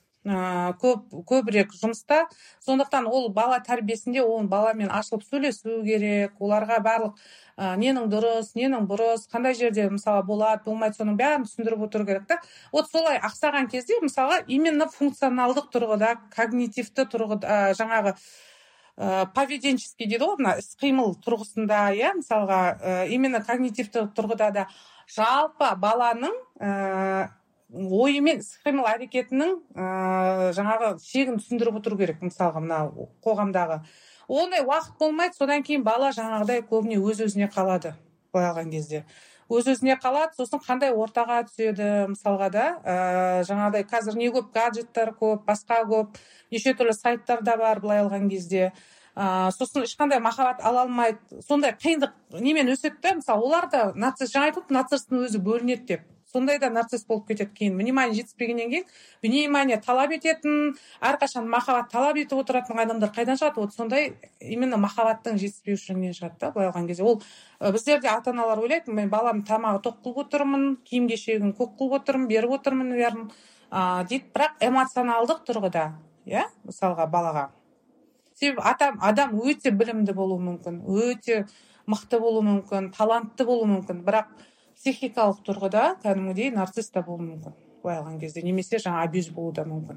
Көбірек жұмыста, сондықтан ол бала тәрбиесінде ол баламен ашылып сөйлесу керек, оларға барлық ненің дұрыс, ненің бұрыс, қандай жерде мысалы болады, болмайды, соның бәрін түсіндіріп отыру керек та. Вот солай ақсаған кезде мысалға именно функционалдық тұрғыда, когнитивті тұрғыда, жаңағы поведенческий дейді ғой, мына іс-қимыл тұрғысында, мысалға именно когнитивті тұрғыда да жалпы баланың ойы мен іс-қимыл әрекетінің жаңағы шегін түсіндіріп отыру керек, мысалға мына қоғамдағы. Ондай уақыт болмайды, содан кейін бала жаңағыдай көбіне өз-өзіне қалады, былай алған кезде. Өз-өзіне қалады, сосын қандай ортаға түседі, мысалға да, жаңағыдай қазір не көп, гаджеттер көп, басқа көп, неше түрлі сайттар да бар, былай алған кезде. Сосын ешқандай махаббат ала алмайды, сондай қиындық немен өседі, мысалы, олар да жаңа айтып, нарцисстің өзі бөлінеді деп. Сондай да нарцисс болып кетеді кейін. Внимание жетіспегеннен кейін, внимание талап ететін, әрқашан махаббат талап етіп отыратын адамдар қайдан шығады? Вот сондай именно махаббаттың жетіспеушілігінен шығады да, былай алған кезде. Ол біздерде ата-аналар ойлайды, мен балам тамағы тоқ қылып отырмын, киім-кешегін көк қылып отырмын, беріп отырмын бәрін дейді, бірақ эмоционалдық тұрғыда, мысалға балаға. Себебі адам өте білімді болуы мүмкін, өте мықты болуы мүмкін, талантты болуы мүмкін, бірақ психикалық тұрғыда кәдімгідей нарцисс та болуы мүмкін, былай алған кезде, немесе жаңа абьюз болуы да мүмкін.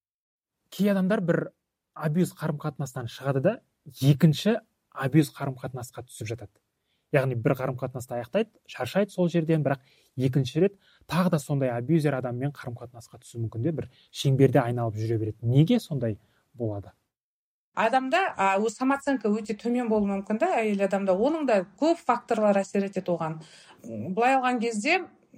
Кей адамдар бір абьюз қарым-қатынастан шығады да, екінші абьюз қарым-қатынасқа түсіп жатады. Яғни бір қарым-қатынасты аяқтайды, шаршайды сол жерден, бірақ екінші рет тағы да сондай абьюзер адаммен қарым-қатынасқа түсу мүмкін де, бір шеңберде айналып жүре береді. Неге сондай болады? Адамда самооценка өте төмен болуы мүмкін да, әйел адамда. Оның да көп факторлар әсер етеді оған. Былай алған кезде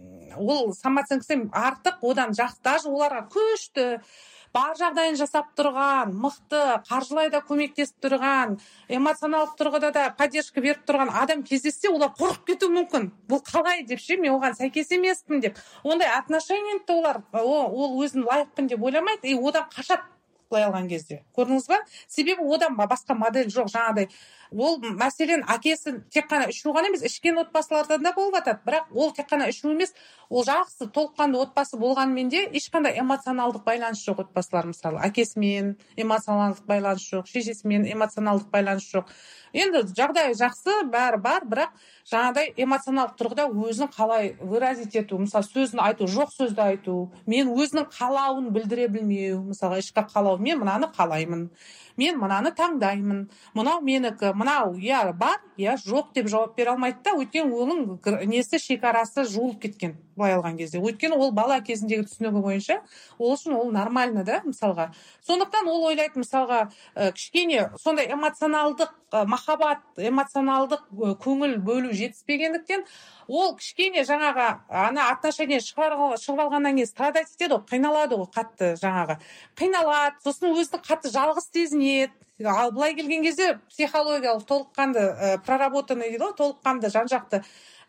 ол самооценкасы артық, одан жақсы, даже оларға күшті, бар жағдайын жасап тұрған, мықты, қаржылай да көмектесіп тұрған, эмоционалдық тұрғыда да поддержка беріп тұрған адам кездессе, олар қорқып кетуі мүмкін. Бұл қалай деп ше, мен оған сәйкес емеспін деп. Ондай отношениеде олар ол өзін лайықпын деп ойламайды, и одан қашады. Былай алған кезде. Көрдіңіз ба? Себебі одан басқа модель жоқ, жаңағыдай. Ол мәселен әкесі тек қана ішу ғана емес, ішкен отбасылардан да болып жатады, бірақ ол тек қана ішу емес, ол жақсы толыққанды отбасы болғанмен де ешқандай эмоционалдық байланыс жоқ отбасылар, мысалы, әкесімен эмоционалдық байланыс жоқ, шешесімен эмоционалдық байланыс жоқ. Енді жағдай жақсы, бәрі бар, бірақ жаңағыдай эмоционалдық тұрғыда өзін қалай выразить ету, мысалы, сөзін айту, жоқ сөзді айту, мен өзінің қалауын білдіре білмеу, мысалы, ішкі қалау, мен мынаны қалаймын, мен мынаны таңдаймын, мынау менікі, мынау бар, жоқ деп жауап бере алмайды да, өйткені оның несі шекарасы жуылып кеткен, былай алған кезде. Өйткені ол бала кезіндегі түсінігі бойынша, ол үшін ол нормально да, мысалға. Сондықтан ол ойлайды, мысалға, кішкене сондай эмоционалдық махаббат, эмоционалдық көңіл бөлу жетіспегендіктен, ол кішкене жаңағы отношение шығып алғаннан кейін страдать етеді ғой, қиналады ғой, қатты жаңағы. Қиналады, сосын өзін қатты жалғыз сезінеді. Ал былай келген кезде психологиялық толыққанды проработанный дейді ғой, толыққанды жан-жақты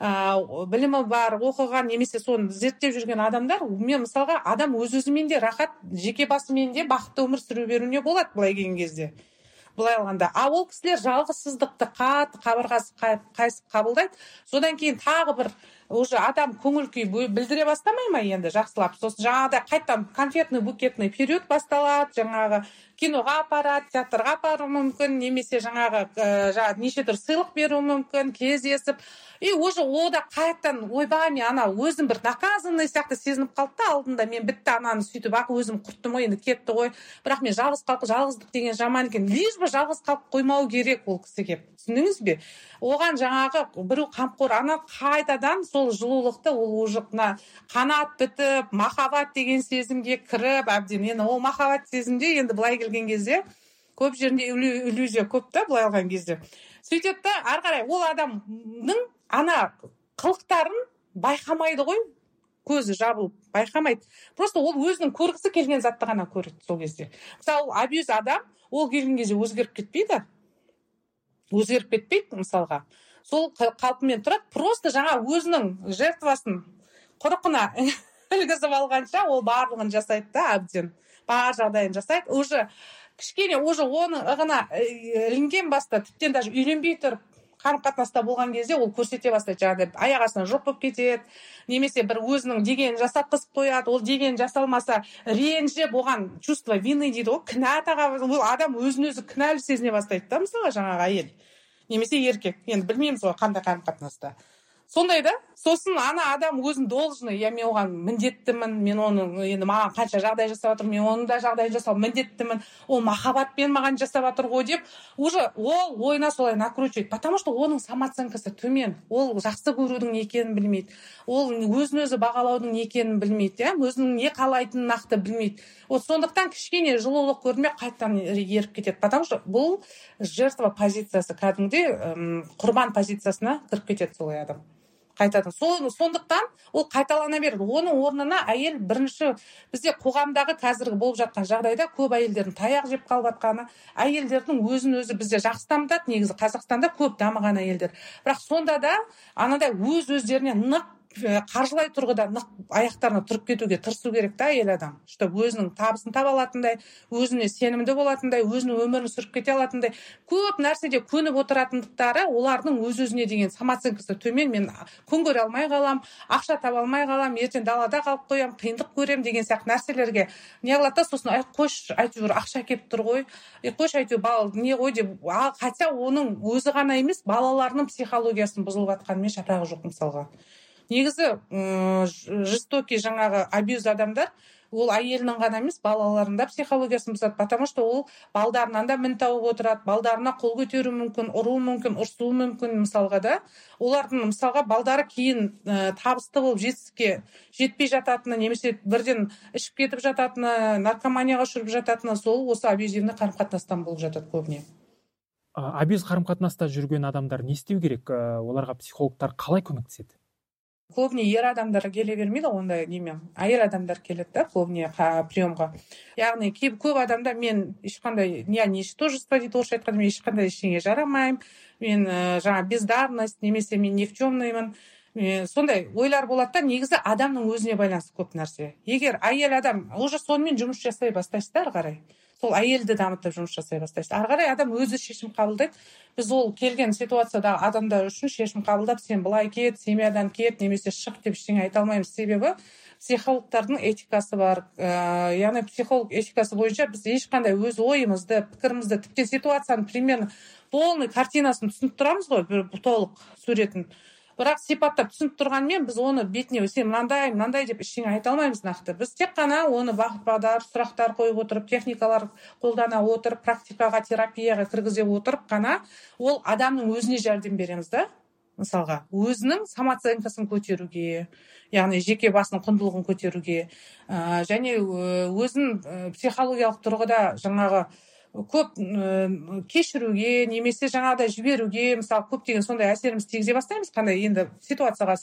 білімі бар, оқыған, немесе соны зерттеп жүрген адамдар, мен мысалға адам өз-өзімен де рахат, жеке басымен де бақытты өмір сүре беруіне болады былай келген кезде. Былай алғанда, ол кісілер жалғызсыздықты қатты қабырғасы қайысып қабылдайды. Содан кейін тағы бір уже адам көңіл күй білдіре бастамай ма енді жақсылап. Сосын жаңағыда қайттан конфетный букетный период басталады, жаңағы киноға апарады, театрға апаруы мүмкін, немесе жаңағы неше түрлі сыйлық беруі мүмкін, кездесіп. И уже ода қайтадан ойбай, мен ана өзім бір наказанный сияқты сезініп қалды да алдында, мен бітті ананы сөйтіп өзім құрттым ғой, енді кетті ғой. Бірақ мен жалғыздық деген жаман екен. Лишь бы жалғыз қалып қоймау керек ол кісіге. Түсіндіңіз бе? Оған жаңағы біреу қамқор, ана қайтадан сол жылулықты ол уже қанат бітіп, махаббат деген сезімге кіріп, әбден енді ол махаббат сезімде енді былай келген кезде көп жерінде иллюзия көп та былай алған кезде. Сөйтеді да ары қарай ол адамның ана қылықтарын байқамайды ғой, көзі жабылып байқамайды. Просто ол өзінің көргісі келген затты ғана көреді сол кезде. Мысалы, абьюз адам ол келген кезде өзгеріп кетпейді. Өзгеріп кетпейді мысалға. Сол қалпымен тұрады, просто жаңа өзінің жертвасын құрықына ілгізіп алғанша ол барлығын жасайды да әбден. Бар жағдайын жасайды. Уже кішкене уже оның ығына ілінген баста, тіптен даже үйленбей тұрып қарым-қатынаста болған кезде ол көрсете бастайды, жаңағыдай аяқ астынан жоқ болып кетеді, немесе бір өзінің дегенін жасатқызып қояды, ол деген жасалмаса ренжіп оған чувство вины дейді ғой, кінә тағады, ол адам өзін-өзі кінәлі сезіне бастайды да, мысалға жаңағы әйел немесе еркек, енді білмейміз ғой қандай қарым-қатынаста. Сондай да, сосын ана адам өзін должны, я мен оған міндеттімін, мен оның енді маған қанша жағдай жасап жатыр, мен оның да жағдай жасау міндеттімін, ол махаббатпен маған жасап жатыр ғой деп, уже ол ойына солай накручивает, потому что оның самооценкасы төмен, ол жақсы көрудің не екенін білмейді, ол өзін-өзі бағалаудың не екенін білмейді, өзінің не қалайтынын нақты білмейді. Вот сондықтан кішкене жылулық көрмей қайтадан еріп кетеді, потому что бұл жертва позициясы, кәдімгідей құрбан позициясына кіріп кетеді солай адам. Қайтадан. Сондықтан ол қайталана береді. Оның орнына әйел бірінші бізде қоғамдағы қазіргі болып жатқан жағдайда көп әйелдердің таяқ жеп қалып жатқаны, әйелдердің өзін-өзі бізде жақсы дамытады, негізі Қазақстанда көп дамыған әйелдер. Бірақ сонда да анадай өз-өздеріне нық қаржылай тұрғыда нық аяқтарына тұрып кетуге тырысу керек та әйел адам, чтобы өзінің табысын таба алатындай, өзіне сенімді болатындай, өзінің өмірін сүріп кете алатындай, көп нәрседе көніп отыратындықтары олардың өз-өзіне деген самооценкасы төмен. Мен күн көре алмай қалам, ақша таба алмай қалам, ертең далада қалып қоям, қиындық көрем деген сияқты нәрселерге не қылады да, сосын қош әйтеуір ақша келіп тұр ғой, қош әйтеуір не ғой деп, хотя оның өзі ғана емес, балаларының психологиясын бұзылып жатқанымен шапағы жоқ мысалға. Негізі жестокий жаңағы абьюз адамдар ол әйелінің ғана емес, балаларында психологиясын бұзады, потому что ол балдарынан да мін тауып отырады, балдарына қол көтеру мүмкін, ұру мүмкін, ұрсуы мүмкін мысалға да. Олардың мысалға балдары кейін табысты болып жетістікке жетпей жататыны, немесе бірден ішіп кетіп жататыны, наркоманияға ұшырып жататыны сол осы абьюзивный қарым-қатынастан болып жатады көбіне. Абьюз қарым-қатынаста жүрген адамдар не істеу керек? Оларға психологтар қалай көмектеседі? Көбіне ер адамдар келе бермейді ондай немен. Әйел адамдар келеді да көбіне приемға. Яғни көп адамдар мен ешқандай ничтожество дейді орысша айтқанда, мен ешқандай ештеңе жарамаймын, мен жаңа бездарность, немесе мен никчемныймын. Сондай ойлар болады да, негізі адамның өзіне байланысты көп нәрсе. Егер әйел адам уже сонымен жұмыс жасай бастайсыз да ары қарай, сол әйелді дамытып жұмыс жасай бастайсыз. Ары қарай адам өзі шешім қабылдайды. Біз ол келген ситуацияда адамдар үшін шешім қабылдап, сен былай кет, семьядан кет, немесе шық деп ештеңе айта алмаймыз. Себебі психологтардың этикасы бар. Яғни психолог этикасы бойынша біз ешқандай өз ойымызды, пікірімізді, тіптен ситуацияның примерно полный картинасын түсініп тұрамыз ғой, бір толық суретін. Бірақ сипаттап түсініп тұрғанмен біз оны бетіне сен мынандай деп ештеңе айта алмаймыз нақты. Біз тек қана оны бағыт-бағдар, сұрақтар қойып отырып, техникалар қолдана отырып, практикаға, терапияға кіргізе отырып қана ол адамның өзіне жәрдем береміз да. Мысалға, өзінің самооценкасын көтеруге, яғни жеке басының құндылығын көтеруге, және өзін психологиялық тұрғыда жаңағы көп кешіруге, немесе жаңағыдай жіберуге, мысалы көптеген сондай әсеріміз тигізе бастаймыз, қандай енді ситуацияға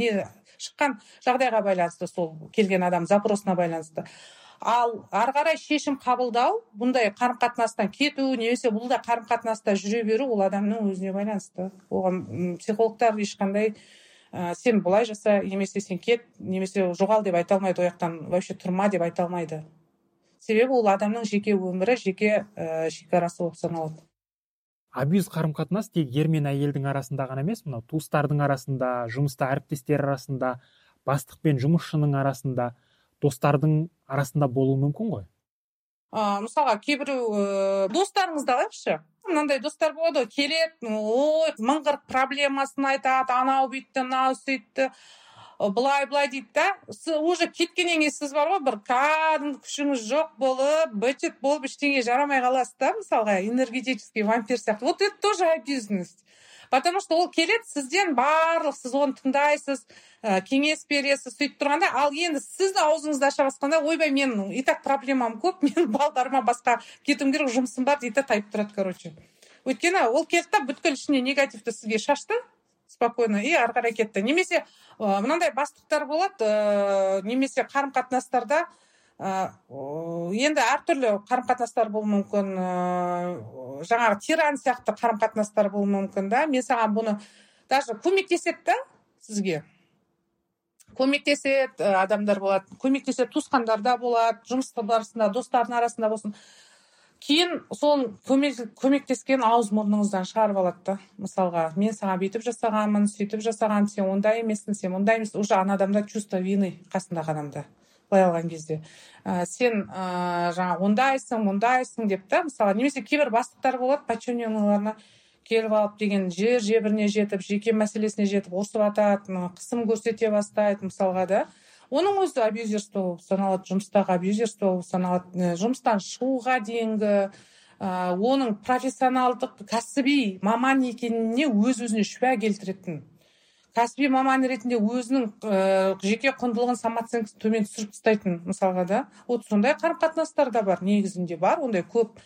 шыққан жағдайға байланысты, сол келген адам запросына байланысты. Ал ары қарай шешім қабылдау, бұндай қарым-қатынастан кету, немесе бұлда қарым-қатынаста жүре беру, ол адамның өзіне байланысты. Оған психологтар ешқандай сен бұлай жаса, немесе сен кет, немесе жоғал деп айта алмайды, ояқтан вообще тұрма деп айта алмайды. Себебі ол адамның жеке өмірі, жеке шекарасы болып саналады. Абьюз қарым-қатынас тек ер мен әйелдің арасында ғана емес, мынау туыстардың арасында, жұмыста әріптестер арасында, бастық пен жұмысшының арасында, достардың арасында болуы мүмкін ғой. мысалға кейбіреу достарыңызды алайықшы, мынандай достар болады ғой, келеді, ой, мың қырық проблемасын айтады, анау бүйтті, мынау сөйтті, былай дейді да, уже кеткеннен кейін сіз бар ғой, бір кәдімгі күшіңіз жоқ болып, быт болып, ештеңе жарамай қаласыз да, мысалға энергетический вампир сияқты. Вот это тоже абьюзивность. Потому что ол келеді сізден барлық, сіз оны тыңдайсыз, кеңес бересіз, сөйтіп тұрғанда, ал енді сіз аузыңызды аша басқанда, ойбай, мен и так проблемам көп, мен балдарыма басқа кетім керек, жұмысым бар дейді, тайып тұрады, короче. Өйткені ол келді да бүткіл ішіне негативті сізге шашты, спокойно, и ары қарай кетті. Немесе мынандай бастықтар болады, немесе қарым-қатынастарда енді әртүрлі қарым-қатынастар болуы мүмкін, жаңағы тиран сияқты қарым-қатынастар болуы мүмкін да. Мен саған бұны даже көмектеседі да сізге. Көмектеседі адамдар болады, көмектеседі туысқандарда болады, жұмыс барысында, достардың арасында болсын. Кейін сол көмектескен ауыз мұрныңыздан шығарып алады да. Мысалға, мен саған бүйтіп жасағанмын, сөйтіп жасаған, сен ондай емессің, сен ондай емессің. Уже ана адамда чувство вины қасындағы адамда. Былай алған кезде. Сен жаңа ондайсың деп та, мысалы, немесе кейбір бастықтар болады, подчиненныйларына келіп алып деген жебіріне жетіп, жеке мәселесіне жетіп, ұрсып атады, қысым көрсете бастайды, мысалға да. Оның өзі абьюзерство болып саналады, жұмыстағы абьюзерство болып саналады, жұмыстан шығуға дейінгі, оның профессионалдық, кәсіби маман екеніне өз-өзіне шүбә келтіретін. Кәсіби маман ретінде өзінің жеке құндылығын, самооценкасын төмен түсіріп тастайтын, мысалға да. Вот сондай қарым-қатынастар да бар, негізінде бар, ондай көп.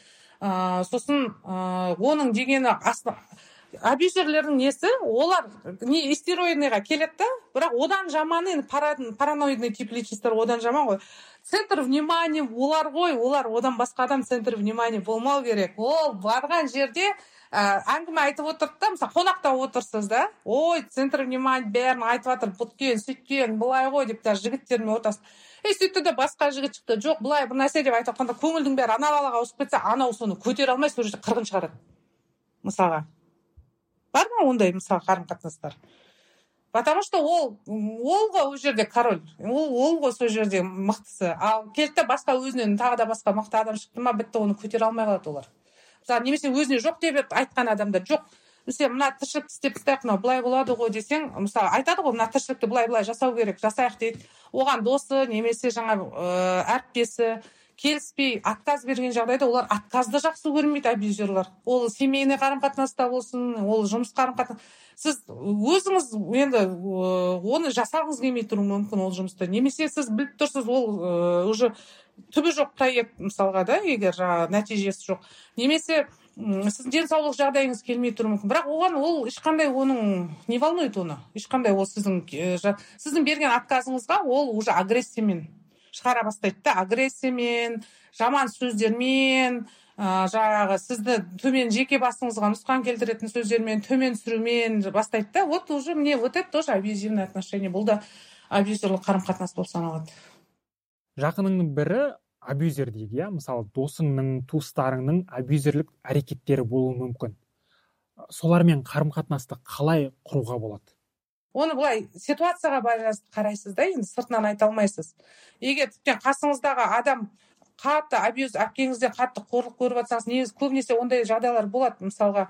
Сосын оның дегені абьюзерлердің несі, олар истероидныйға келеді да, бірақ одан жаманы, параноидный тип личностьтар одан жаман ғой. Центр внимания олар ғой, олар одан басқа адам центр внимания болмау керек. Ол барған жерде әңгіме айтып отырды да, мысалы, қонақта отырсыз да, ой, центр внимания бәрін айтып жатыр, бұткен, сөйткен, былай ғой деп, даже жігіттермен отырасыз. Сөйтті де басқа жігіт шықты, жоқ, былай бір нәрсе деп айтып жатқанда, көңілдің бәрі ана балаға ауысып кетсе, анау соны көтере алмай, сол жерде қырғын шығарады. Мысалға. Бар ма ондай, мысалы, қарым-қатынастар? Потому что ол ғой ол жерде король, ол ғой сол жерде мықтысы. Ал келді басқа өзінен тағы да басқа мықты адам шықты ма, бітті, оны көтере алмай қалады олар. Мысалы, немесе өзіне жоқ деп айтқан адамдар, жоқ, сен мына тіршілікті істеп тастайық, мынау былай болады ғой десең, мысалы, айтады ғой, мына тіршілікті былай жасау керек, жасайық дейді. Оған досы, немесе жаңа әріптесі келіспей отказ берген жағдайда олар отказды жақсы көрмейді, абьюзерлар. Ол семейный қарым-қатынаста болсын, ол жұмыс қарым-қатынас. Сіз өзіңіз енді оны жасағыңыз келмей тұруы мүмкін ол жұмысты. Немесе сіз біліп тұрсыз, ол уже түбі жоқ проект, мысалға да, егер нәтижесі жоқ. Немесе сіз денсаулық жағдайыңыз келмей тұруы мүмкін. Бірақ оған ол ешқандай оның не волнует оны. Ешқандай ол сіздің берген отказыңызға ол уже агрессиямен шығара бастайды да, агрессиямен, жаман сөздермен, жаңағы сізді төмен жеке басыңызға нұсқан келтіретін сөздермен, төмен түсірумен бастайды да. Вот уже мне вот это тоже абьюзивное отношение. Бұл да абьюзерлік қарым-қатынас болып саналады. Жақыныңның бірі абьюзер дейік, иә? Мысалы, досыңның, туыстарыңның абьюзерлік әрекеттері болуы мүмкін. Солармен қарым-қатынасты қалай құруға болады? Оны былай ситуацияға байланысты қарайсыз да, енді сыртынан айта алмайсыз. Егер тіптен қасыңыздағы адам қатты абьюз, әпкеңізден қатты қорлық көріп жатсаңыз, негізі көбінесе ондай жағдайлар болады. Мысалға,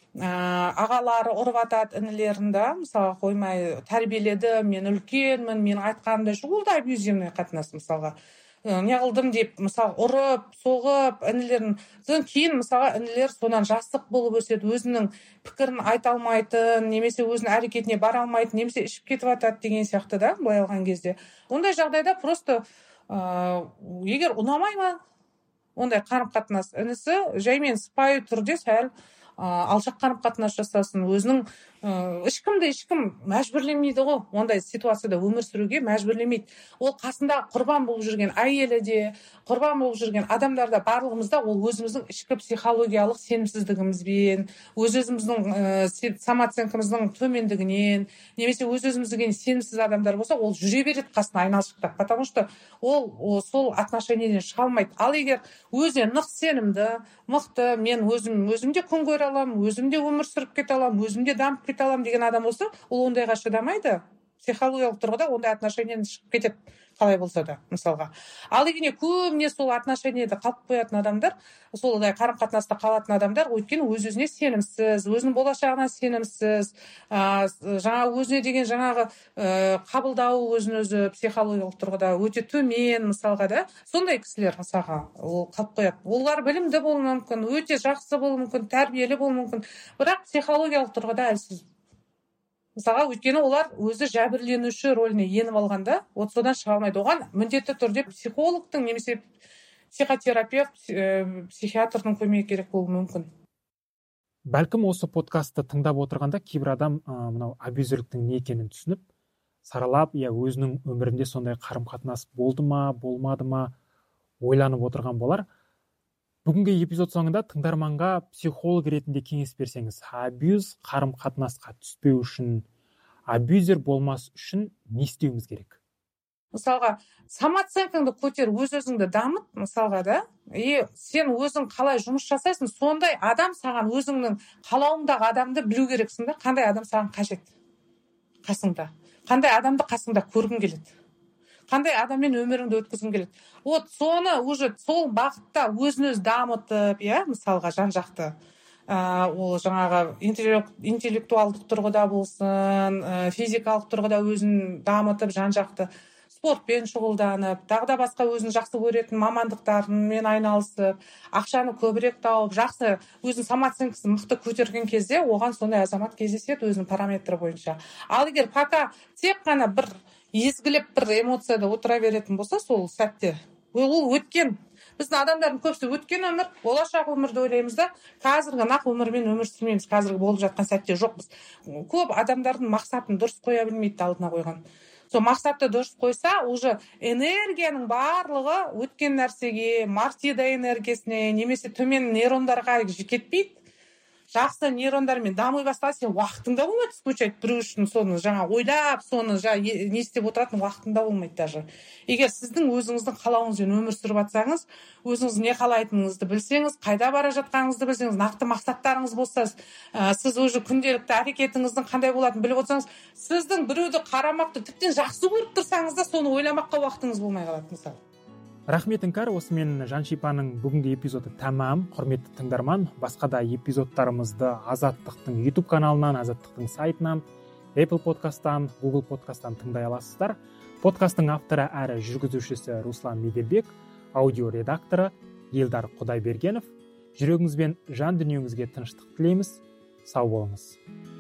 ағалары ұрып атады інілерінде, мысалға, қоймай тәрбиеледі, мен үлкенмін, мен айтқанымда жоқ, ол да абьюзивный қатынас, мысалға. Не қылдым деп, мысалы, ұрып, соғып, інілерін, кейін, мысалы, інілер сонан жасық болып өседі, өзінің пікірін айта алмайтын, немесе өзінің әрекетіне бара алмайтын, немесе ішіп кетіп атады деген сияқты да, былай алған кезде. Ондай жағдайда просто егер ұнамай ма, ондай қарым-қатынас, інісі жаймен сыпайы түрде сәл алшақ қарым-қатынас жасасын, өзінің ешкім мәжбүрлемейді ғой, ондай ситуацияда өмір сүруге мәжбүрлемейді. Ол қасында құрбан болып жүрген әйелі де, құрбан болып жүрген адамдарда, барлығымызда ол өзіміздің ішкі психологиялық сенімсіздігімізбен, өз-өзіміздің самооценкамыздың төмендігінен, немесе өз-өзімізге сенімсіз адамдар болса, ол жүре береді қасына айналшықтап, потому что ол сол отношениеден шыға алмайды. Ал егер өзіне нық сенімді, мықты, мен өзімде күн көре аламын, өзімде өмір сүріп кете аламын, өзімде дамып кете аламын деген адам болса, ол ондайға шыдамайды. психологиялық тұрғыда ондай отношенияден шығып кетеді қалай болса да мысалға. Ал егер көбіне сол отношенияда қалып қоятын адамдар, солдай қарым-қатынаста қалатын адамдар, өйткені өз-өзіне сенімсіз, өзінің болашағына сенімсіз, жаңағы өзіне деген жаңағы қабылдауы өзін-өзі психологиялық тұрғыда өте төмен мысалға да, сондай кісілер мысалға ол қалып қояды. Олар білімді болуы мүмкін, өте жақсы болуы мүмкін, тәрбиелі болуы мүмкін, бірақ психологиялық тұрғыда әлсіз. Мысалға, өйткені олар өзі жәбірленуші рөліне еніп алғанда, содан шыға алмайды. Оған міндетті түрде психологтың немесе психотерапевт, психиатрдың көмегі керек болуы мүмкін. Бәлкім осы подкастты тыңдап отырғанда кейбір адам мынау абьюзерліктің не екенін түсініп, саралап, өзінің өмірінде сондай қарым-қатынас болды ма, болмады ма, ойланып отырған болар. Бүгінгі эпизод соңында тыңдарманға психолог ретінде кеңес берсеңіз, абьюз қарым-қатынасқа түспеу үшін, абьюзер болмас үшін не істеуіміз керек? Мысалға, самооценкаңды көтер, өз-өзіңді дамыт, мысалға да, сен өзің қалай жұмыс жасайсың, сондай адам саған өзіңнің қалауыңдағы адамды білу керексің да, қандай адам саған қажет қасыңда, қандай адамды қасыңда көргің келеді. Қандай адаммен өміріңді өткізгің келеді. Соны уже сол бағытта өзін-өзі дамытып, мысалға жан-жақты, ол жаңағы интеллектуалдық тұрғыда болсын, физикалық тұрғыда өзін дамытып, жан-жақты спортпен шұғылданып, тағы да басқа өзін жақсы көретін мамандықтармен айналысып, ақшаны көбірек тауып, жақсы өзінің самооценкасын мықты көтерген кезде, оған сондай азамат кездеседі өзінің параметрі бойынша. Ал егер пока тек қана бір езгілеп бір эмоцияда отыра беретін болса, сол сәтте ол өткен. Біздің адамдардың көбісі өткен өмір, болашақ өмірді ойлаймыз да, қазіргі нақ өмірмен өмір сүрмейміз. Қазіргі болып жатқан сәтте жоқпыз. Көп адамдардың мақсатын дұрыс қоя білмейді алдына қойған. Сол мақсатты дұрыс қойса, уже энергияның барлығы өткен нәрсеге, мартида энергиясіне, немесе төмен нейрондарға кетпейді. Жақсы нейрондармен дамый бастаса, сен уақытыңда болмайды скучать біреу үшін, соны жаңа ойлап, соны не істеп отыратын уақытыңда болмайды даже. Егер сіздің өзіңіздің қалауыңызбен өмір сүріп жатсаңыз, өзіңіз не қалайтыныңызды білсеңіз, қайда бара жатқаныңызды білсеңіз, нақты мақсаттарыңыз болса, сіз уже күнделікті әрекетіңіздің қандай болатынын біліп отырсаңыз, сіздің біреуді қарамақты тіптен жақсы көріп тұрсаңыз да, соны ойламаққа уақытыңыз болмай қалады мысалы. Рахмет, Іңкәр. Осымен Жаншипаның бүгінгі эпизоды тәмам. Құрметті тыңдарман, басқа да эпизодтарымызды Азаттықтың YouTube каналынан, Азаттықтың сайтынан, Apple подкасттан, Google подкасттан тыңдай аласыздар. Подкасттың авторы әрі жүргізушісі Руслан Меделбек, аудио редакторы Елдар Құдайбергенов. Жүрегіңіз бен жан дүниеңізге тыныштық тілейміз. Сау болыңыз.